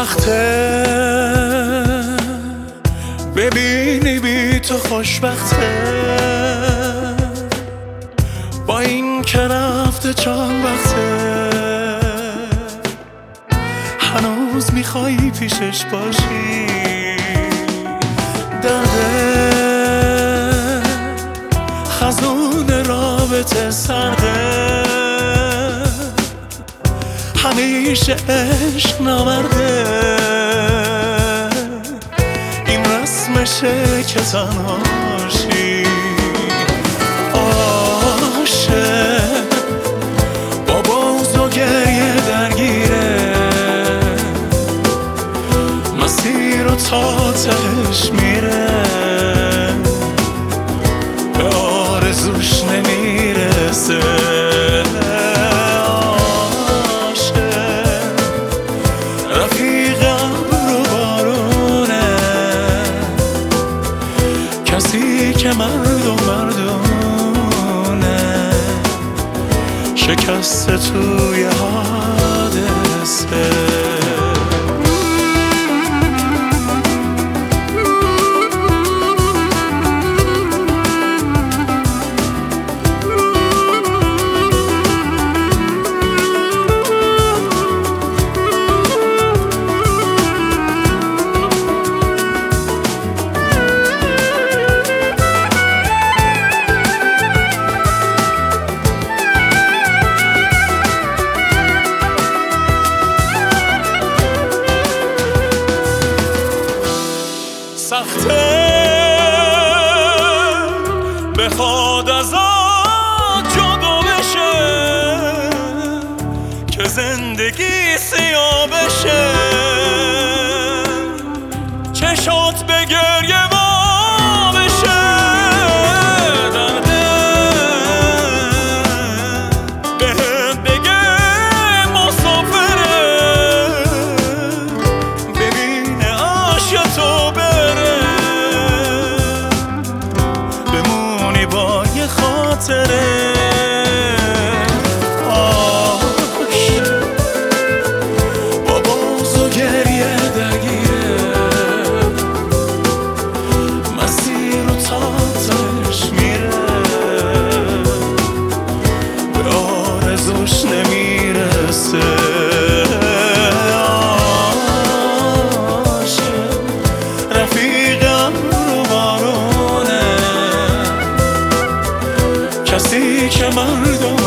سخته ببینی بی تو خوشبخته، با این که رفته چند وقته هنوز میخوایی پیشش باشی. درده خزون رابطه سرده، همیشه عشق نامرده، این رسمشه که تنها باشی. عاشق با بغض و گریه درگیره، مسیر رو تا تهش میره، به آرزوش نمیرسه. کسی که مردونه شکسته توی حادثه. سخته بخواد ازت جدا بشه که زندگی سیاه بشه، چشات به گریه وا بشه. درده بهت بگه مسافره، ببینه عاشق تو خاطره. عاشق با بغض و گریه درگیره، مسیر رو تا تهش میره، به آرزوش نمیرسه. عاشق رفیقم رو بارونه، کسی که مردم